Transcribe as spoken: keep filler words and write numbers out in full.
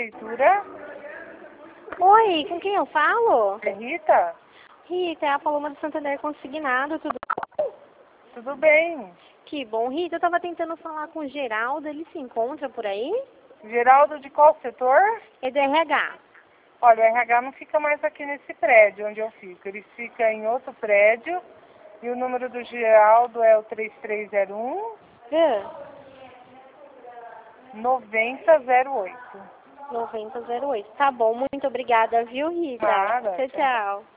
prefeitura. Oi, com quem eu falo? É Rita? Rita, é a Paloma do Santander Consignado, tudo Tudo bem. Que bom. Rita, eu tava tentando falar com o Geraldo, ele se encontra por aí? Geraldo de qual setor? É do R H. Olha, o R H não fica mais aqui nesse prédio onde eu fico. Ele fica em outro prédio. E o número do Geraldo é o três três zero um, Ah, nove zero zero oito. noventa zero oito. Tá bom, muito obrigada, viu, Rita? Nada. Tchau, tchau.